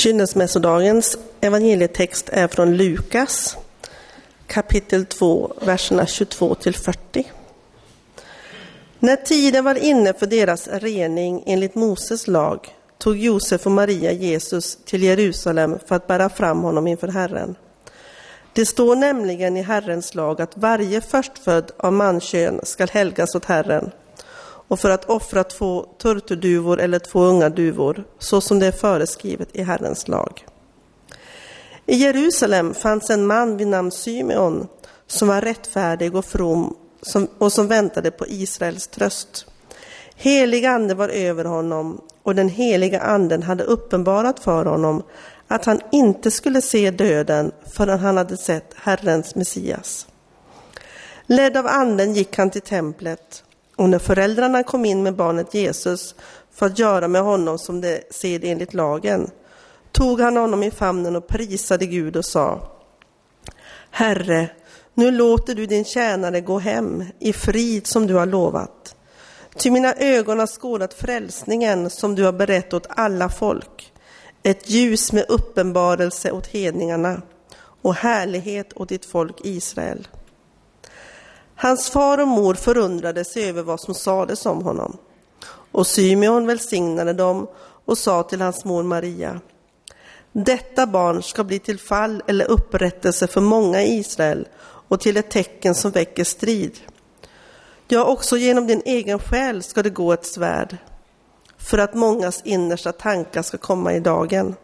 Förkynnelsemässodagens evangelietext är från Lukas, kapitel 2, verserna 22-40. När tiden var inne för deras rening enligt Moses lag tog Josef och Maria Jesus till Jerusalem för att bära fram honom inför Herren. Det står nämligen i Herrens lag att varje förstfödd av mankön skall helgas åt Herren, och för att offra 2 turturduvor eller 2 unga duvor, så som det är föreskrivet i Herrens lag. I Jerusalem fanns en man vid namn Symeon som var rättfärdig och from och som väntade på Israels tröst. Helig ande var över honom, och den heliga anden hade uppenbarat för honom att han inte skulle se döden förrän han hade sett Herrens Messias. Ledd av anden gick han till templet, och när föräldrarna kom in med barnet Jesus för att göra med honom som det sed enligt lagen, tog han honom i famnen och prisade Gud och sa: Herre, nu låter du din tjänare gå hem i frid som du har lovat. Ty mina ögon har skådat frälsningen som du har berett åt alla folk, ett ljus med uppenbarelse åt hedningarna och härlighet åt ditt folk Israel. Hans far och mor förundrade sig över vad som sades om honom. Och Symeon välsignade dem och sa till hans mor Maria: Detta barn ska bli till fall eller upprättelse för många i Israel och till ett tecken som väcker strid. Ja, också genom din egen själ ska det gå ett svärd, för att mångas innersta tankar ska komma i dagen.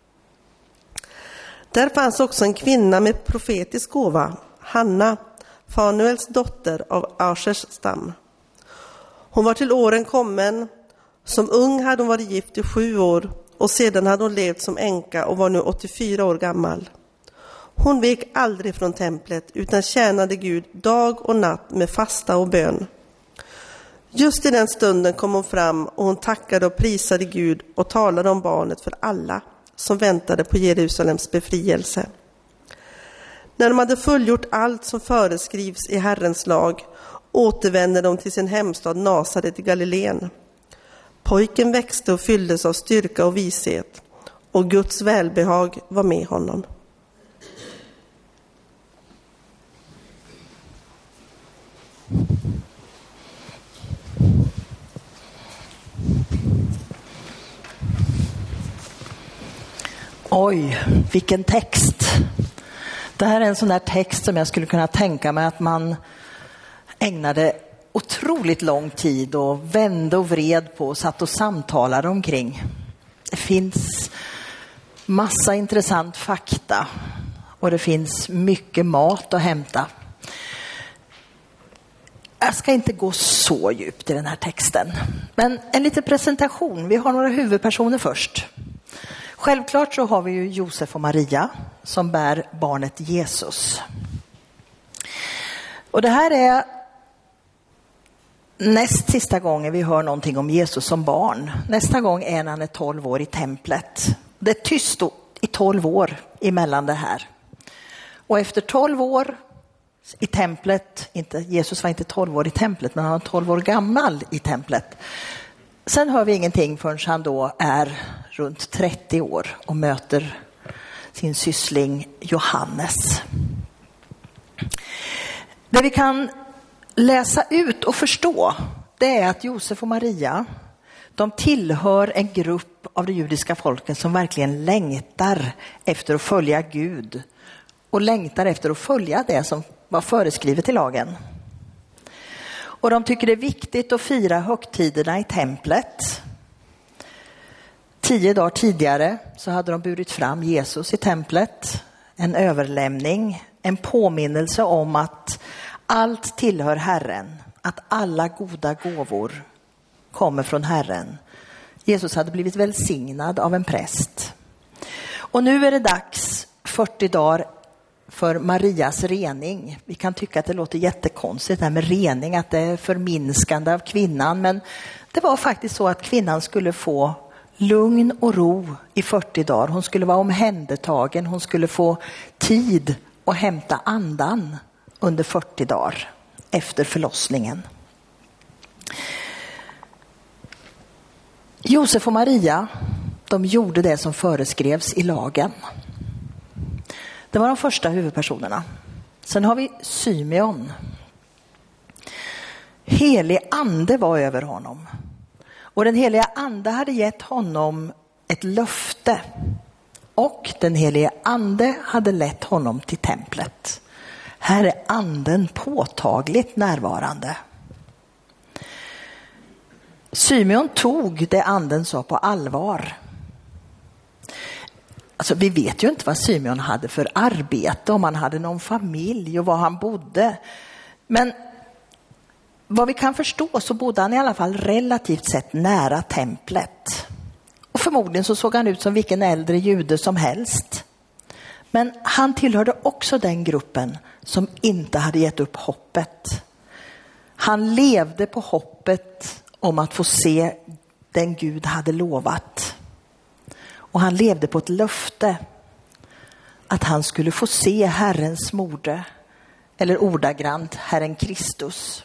Där fanns också en kvinna med profetisk gåva, Hanna, Fanuels dotter av Ashers stam. Hon var till åren kommen. Som ung hade hon varit gift i 7 år, och sedan hade hon levt som änka och var nu 84 år gammal. Hon vek aldrig från templet utan tjänade Gud dag och natt med fasta och bön. Just i den stunden kom hon fram, och hon tackade och prisade Gud och talade om barnet för alla som väntade på Jerusalems befrielse. När de hade fullgjort allt som föreskrivs i Herrens lag återvände de till sin hemstad Nasaret i Galileen. Pojken växte och fylldes av styrka och vishet, och Guds välbehag var med honom. Oj, vilken text. Det här är en sån där text som jag skulle kunna tänka mig att man ägnade otroligt lång tid och vände och vred på och satt och samtalade omkring. Det finns massa intressant fakta och det finns mycket mat att hämta. Jag ska inte gå så djupt i den här texten, men en liten presentation. Vi har några huvudpersoner först. Självklart så har vi ju Josef och Maria som bär barnet Jesus. Och det här är näst sista gången vi hör någonting om Jesus som barn. Nästa gång är när han är 12 år i templet. Det är tyst i 12 år emellan det här. Och efter 12 år i templet, Jesus var inte 12 år i templet, men han var 12 år gammal i templet. Sen hör vi ingenting förrän han då är runt 30 år och möter sin syssling Johannes. Det vi kan läsa ut och förstå, det är att Josef och Maria, de tillhör en grupp av det judiska folket som verkligen längtar efter att följa Gud och längtar efter att följa det som var föreskrivet i lagen. Och de tycker det är viktigt att fira högtiderna i templet. 10 dagar tidigare så hade de burit fram Jesus i templet. En överlämning, en påminnelse om att allt tillhör Herren. Att alla goda gåvor kommer från Herren. Jesus hade blivit välsignad av en präst. Och nu är det dags 40 dagar för Marias rening. Vi kan tycka att det låter jättekonstigt det här med rening, att det är förminskande av kvinnan. Men det var faktiskt så att kvinnan skulle få lugn och ro i 40 dagar. Hon skulle vara omhändertagen. Hon skulle få tid att hämta andan under 40 dagar efter förlossningen. Josef och Maria, De gjorde det som föreskrevs i lagen. Det var de första huvudpersonerna. Sen har vi Symeon. Helig ande var över honom. Och den heliga ande hade gett honom ett löfte. Och den helige ande hade lett honom till templet. Här är anden påtagligt närvarande. Symeon tog det anden sa på allvar. Alltså, vi vet ju inte vad Symeon hade för arbete, om han hade någon familj och var han bodde. Men vad vi kan förstå så bodde han i alla fall relativt sett nära templet. Och förmodligen så såg han ut som vilken äldre jude som helst. Men han tillhörde också den gruppen som inte hade gett upp hoppet. Han levde på hoppet om att få se den Gud hade lovat. Och han levde på ett löfte att han skulle få se Herrens mode, eller ordagrant Herren Kristus.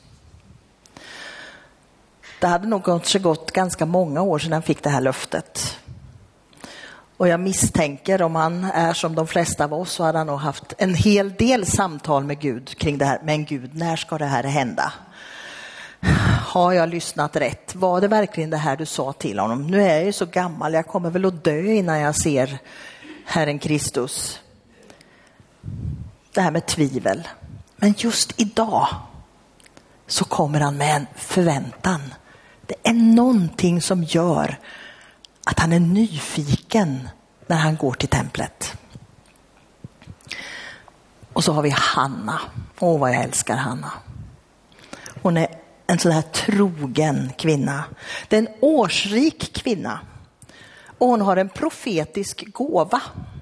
Det hade nog gått ganska många år sedan han fick det här löftet. Och jag misstänker, om han är som de flesta av oss, så hade han nog haft en hel del samtal med Gud kring det här. Men Gud, när ska det här hända? Har jag lyssnat rätt? Var det verkligen det här du sa till honom? Nu är jag ju så gammal, jag kommer väl att dö innan jag ser Herren Kristus. Det här med tvivel. Men just idag så kommer han med en förväntan. Det är någonting som gör att han är nyfiken när han går till templet. Och så har vi Hanna. Åh, vad jag älskar Hanna. Hon är en sån här trogen kvinna. Det är en årsrik kvinna. Och hon har en profetisk gåva.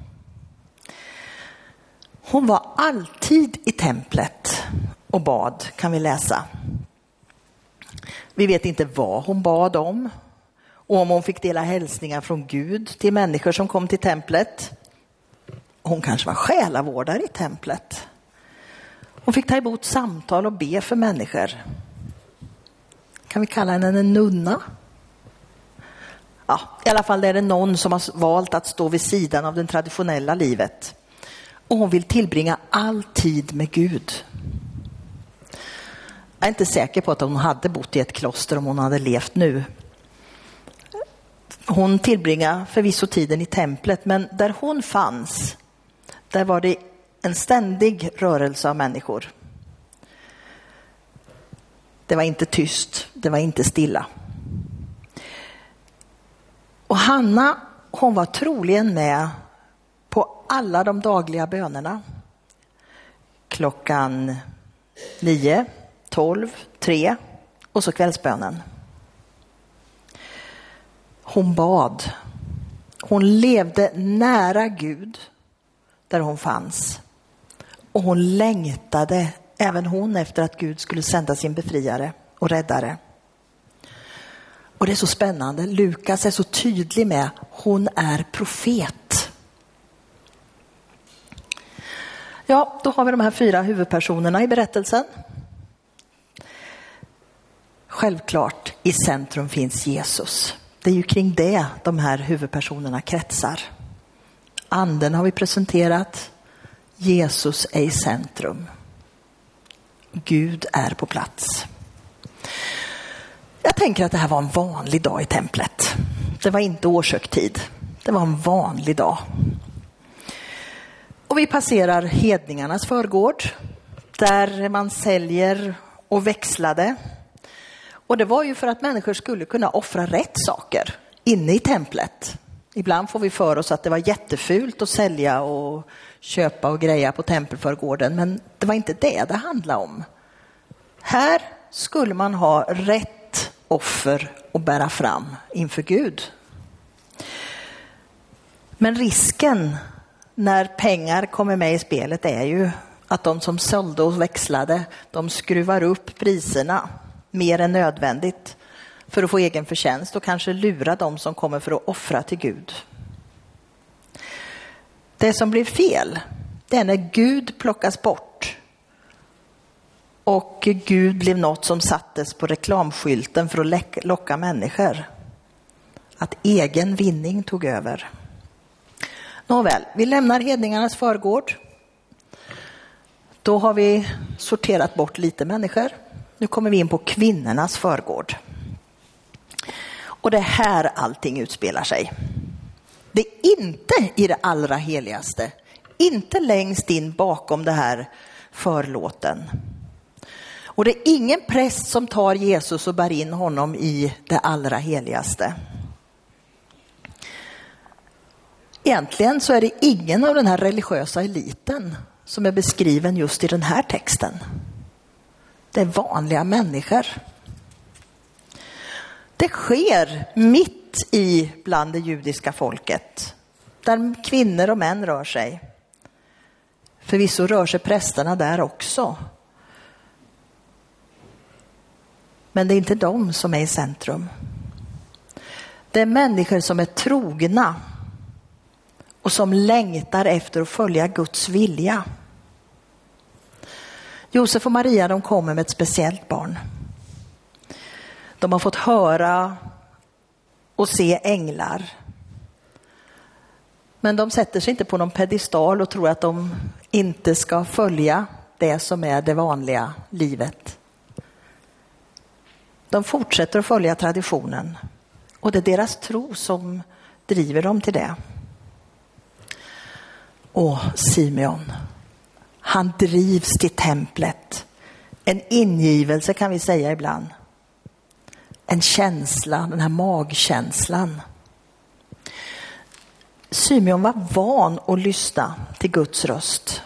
Hon var alltid i templet och bad, kan vi läsa. Vi vet inte vad hon bad om. Och om hon fick dela hälsningar från Gud till människor som kom till templet. Hon kanske var själavårdare i templet. Hon fick ta emot samtal och be för människor. Kan vi kalla henne en nunna? Ja, i alla fall är det någon som har valt att stå vid sidan av det traditionella livet. Och hon vill tillbringa all tid med Gud. Jag är inte säker på att hon hade bott i ett kloster om hon hade levt nu. Hon tillbringade förvisso tiden i templet, men där hon fanns, där var det en ständig rörelse av människor. Det var inte tyst, det var inte stilla. Och Hanna, hon var troligen med på alla de dagliga bönerna. Klockan 9, 12, 3 och så kvällsbönen. Hon bad. Hon levde nära Gud där hon fanns. Och hon längtade, även hon, efter att Gud skulle sända sin befriare och räddare. Och det är så spännande. Lukas är så tydlig med hon är profet. Ja, då har vi de här 4 huvudpersonerna i berättelsen. Självklart, i centrum finns Jesus. Det är ju kring det de här huvudpersonerna kretsar. Anden har vi presenterat. Jesus är i centrum. Gud är på plats. Jag tänker att det här var en vanlig dag i templet. Det var inte årshögtid. Det var en vanlig dag. Och vi passerar hedningarnas förgård. Där man säljer och växlade. Och det var ju för att människor skulle kunna offra rätt saker inne i templet. Ibland får vi för oss att det var jättefult att sälja och köpa och greja på tempelförgården. Men det var inte det handlade om. Här skulle man ha rätt offer att bära fram inför Gud. Men risken när pengar kommer med i spelet är ju att de som sålde och växlade, de skruvar upp priserna mer än nödvändigt för att få egen förtjänst och kanske lura de som kommer för att offra till Gud. Det som blir fel, det är när Gud plockas bort och Gud blev något som sattes på reklamskylten för att locka människor. att egen vinning tog över. Nåväl, vi lämnar hedningarnas förgård. Då har vi sorterat bort lite människor. Nu kommer vi in på kvinnornas förgård. Och det är här allting utspelar sig. Det är inte i det allra heligaste. Inte längst in bakom det här förlåten. Och det är ingen präst som tar Jesus och bär in honom i det allra heligaste. Egentligen så är det ingen av den här religiösa eliten som är beskriven just i den här texten. Det är vanliga människor. Det sker mitt i bland det judiska folket, där kvinnor och män rör sig. Förvisso rör sig prästerna där också. Men det är inte de som är i centrum. Det är människor som är trogna och som längtar efter att följa Guds vilja. Josef och Maria, de kommer med ett speciellt barn. De har fått höra och se änglar. Men de sätter sig inte på någon pedestal och tror att de inte ska följa det som är det vanliga livet. De fortsätter att följa traditionen. Och det är deras tro som driver dem till det. Och Simeon, han drivs till templet. En ingivelse kan vi säga ibland. En känsla, den här magkänslan. Simeon var van att lyssna till Guds röst.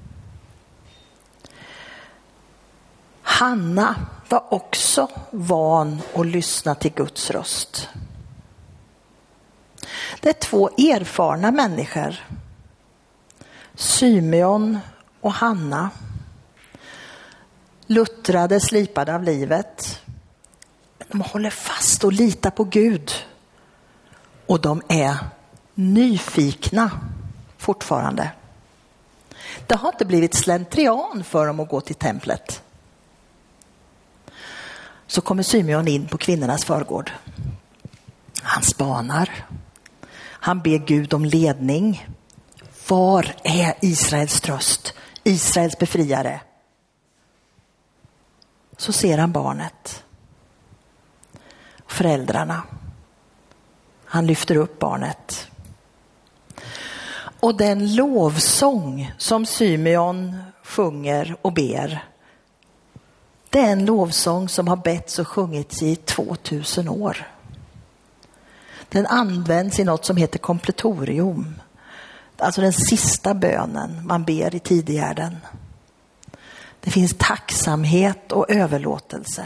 Hanna var också van att lyssna till Guds röst. Det är två erfarna människor. Simeon och Hanna. Luttrade, slipade av livet. De håller fast och litar på Gud. Och de är nyfikna fortfarande. Det har inte blivit slentrian för dem att gå till templet. Så kommer Simeon in på kvinnornas förgård. Han spanar. Han ber Gud om ledning. Var är Israels tröst? Israels befriare? Så ser han barnet. Föräldrarna. Han lyfter upp barnet. Och den lovsång som Simeon sjunger och ber, det är en lovsång som har betts och sjungits i 2000 år. Den används i något som heter kompletorium. Alltså den sista bönen man ber i tidigärden. Det finns tacksamhet och överlåtelse.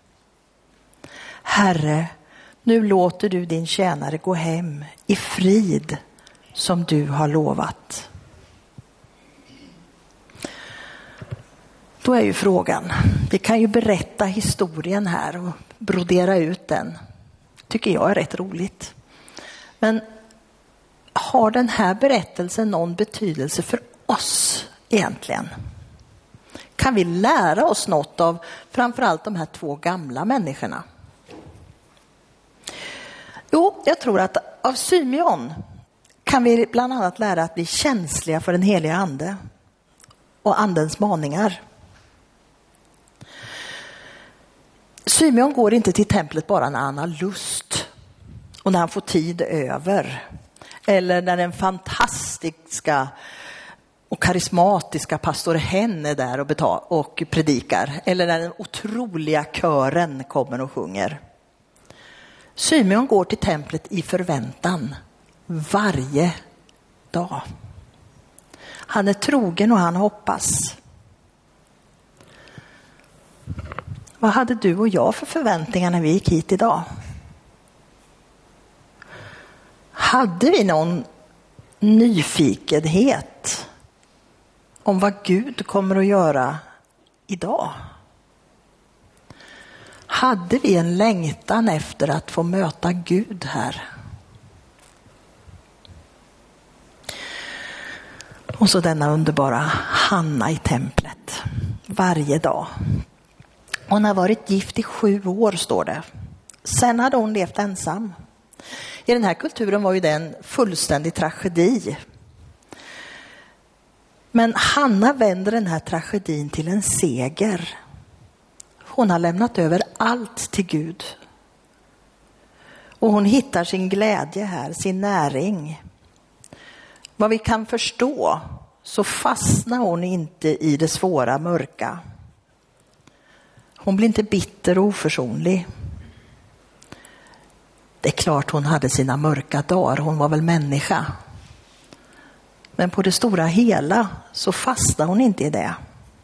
Herre, nu låter du din tjänare gå hem i frid som du har lovat. Då är ju frågan, vi kan ju berätta historien här och brodera ut den. Tycker jag är rätt roligt. Men har den här berättelsen någon betydelse för oss egentligen? Kan vi lära oss något av framförallt de här två gamla människorna? Jo, jag tror att av Simeon kan vi bland annat lära att bli känsliga för den heliga ande och andens maningar. Simeon går inte till templet bara när han har lust och när han får tid över. Eller när den fantastiska och karismatiska pastor Hen är där och predikar. Eller när den otroliga kören kommer och sjunger. Simeon går till templet i förväntan varje dag. Han är trogen och han hoppas. Vad hade du och jag för förväntningar när vi gick hit idag? Hade vi någon nyfikenhet om vad Gud kommer att göra idag? Hade vi en längtan efter att få möta Gud här? Och så denna underbara Hanna i templet varje dag. Hon har varit gift i 7 år, står det. Sen hade hon levt ensam. I den här kulturen var ju det en fullständig tragedi. Men Hanna vänder den här tragedin till en seger. Hon har lämnat över allt till Gud. Och hon hittar sin glädje här, sin näring. Vad vi kan förstå så fastnar hon inte i det svåra mörka. Hon blir inte bitter och oförsonlig. Det är klart hon hade sina mörka dagar, hon var väl människa. Men på det stora hela så fastnar hon inte i det.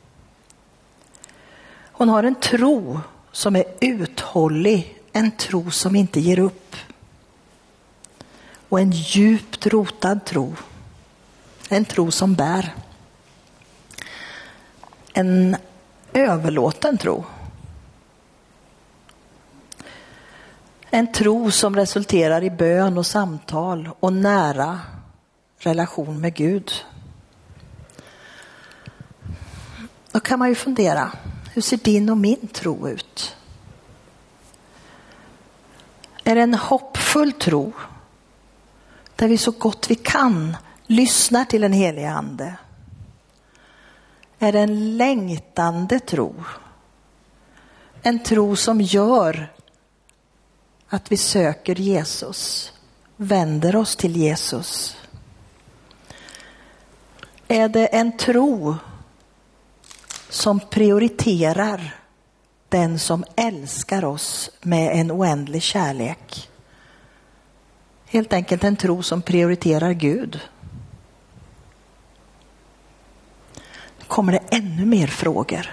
Hon har en tro som är uthållig, en tro som inte ger upp. Och en djupt rotad tro. En tro som bär. En överlåten tro. En tro som resulterar i bön och samtal och nära relation med Gud. Då kan man ju fundera, hur ser din och min tro ut? Är det en hoppfull tro där vi så gott vi kan lyssnar till en helig ande? Är det en längtande tro? En tro som gör att vi söker Jesus, vänder oss till Jesus? Är det en tro som prioriterar den som älskar oss med en oändlig kärlek? Helt enkelt en tro som prioriterar Gud. Nu kommer det ännu mer frågor.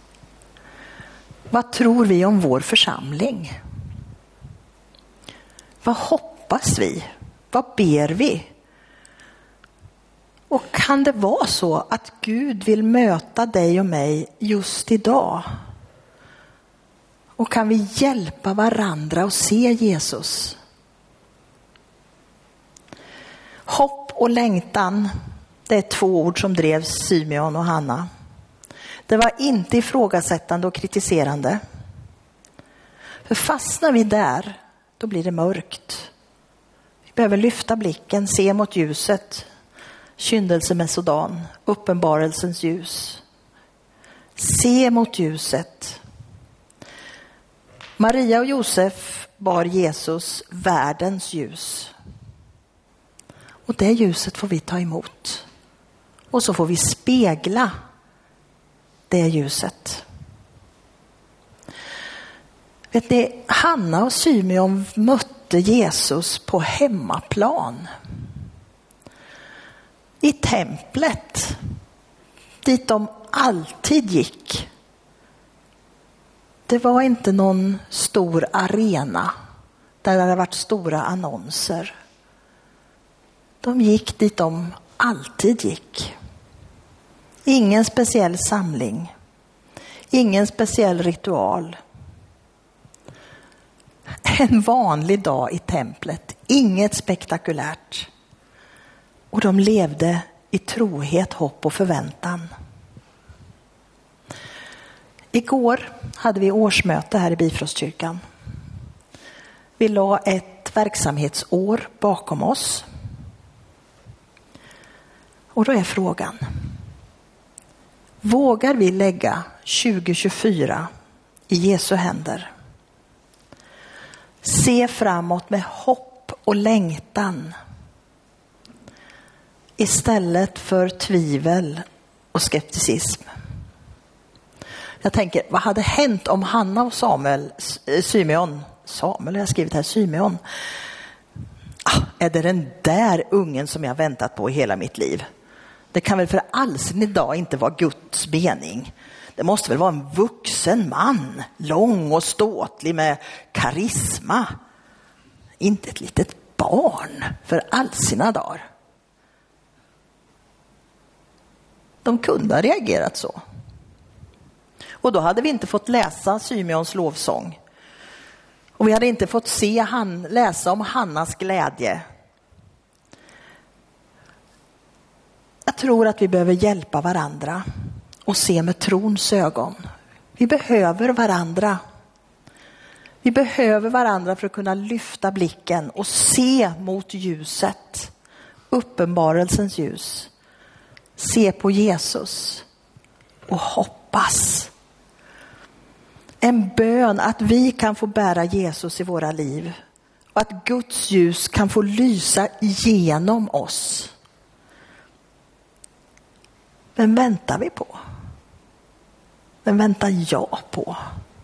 Vad tror vi om vår församling? Vad hoppas vi? Vad ber vi? Och kan det vara så att Gud vill möta dig och mig just idag? Och kan vi hjälpa varandra att se Jesus? Hopp och längtan, det är 2 ord som drev Symeon och Hanna. Det var inte ifrågasättande och kritiserande. För fastnar vi där, då blir det mörkt. Vi behöver lyfta blicken, se mot ljuset. Kyndelse-Mesodan, uppenbarelsens ljus. Se mot ljuset. Maria och Josef bar Jesus världens ljus. Och det ljuset får vi ta emot. Och så får vi spegla det ljuset. Vet ni, Hanna och Symeon mötte Jesus på hemmaplan. I templet, dit de alltid gick. Det var inte någon stor arena där det hade varit stora annonser. De gick dit de alltid gick. Ingen speciell samling. Ingen speciell ritual. En vanlig dag i templet. Inget spektakulärt. Och de levde i trohet, hopp och förväntan. Igår hade vi årsmöte här i Bifrostkyrkan. Vi la ett verksamhetsår bakom oss. Och då är frågan: vågar vi lägga 2024 i Jesu händer? Se framåt med hopp och längtan istället för tvivel och skepticism. Jag tänker, vad hade hänt om Hanna och Symeon, har jag skrivit här, Symeon. Är det den där ungen som jag väntat på i hela mitt liv? Det kan väl för allsin idag inte vara Guds mening. Det måste väl vara en vuxen man, lång och ståtlig med karisma. Inte ett litet barn för all sina dagar. De kunde ha reagerat så. Och då hade vi inte fått läsa Symeons lovsång. Och vi hade inte fått läsa om Hannas glädje. Jag tror att vi behöver hjälpa varandra och se med trons ögon. Vi behöver varandra. Vi behöver varandra för att kunna lyfta blicken och se mot ljuset. Uppenbarelsens ljus. Se på Jesus och hoppas. En bön att vi kan få bära Jesus i våra liv. Och att Guds ljus kan få lysa igenom oss. Vem väntar vi på? Vem väntar jag på?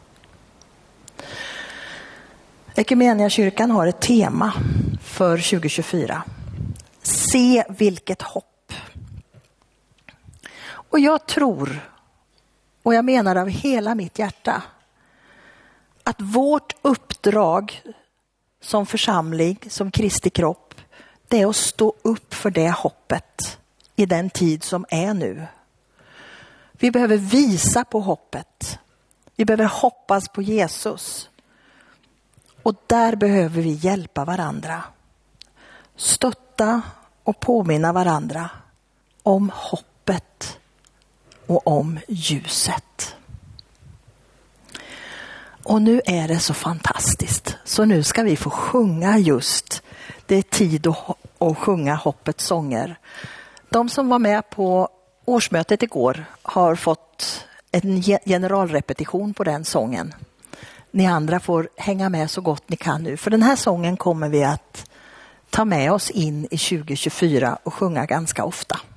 Ekumeniakyrkan har ett tema för 2024. Se vilket hopp. Och jag tror, och jag menar av hela mitt hjärta, att vårt uppdrag som församling, som Kristi kropp, det är att stå upp för det hoppet i den tid som är nu. Vi behöver visa på hoppet. Vi behöver hoppas på Jesus. Och där behöver vi hjälpa varandra. Stötta och påminna varandra om hoppet och om ljuset. Och nu är det så fantastiskt. Så nu ska vi få sjunga just. Det är tid att sjunga hoppets sånger. De som var med på årsmötet igår har fått en generalrepetition på den sången. Ni andra får hänga med så gott ni kan nu. För den här sången kommer vi att ta med oss in i 2024 och sjunga ganska ofta.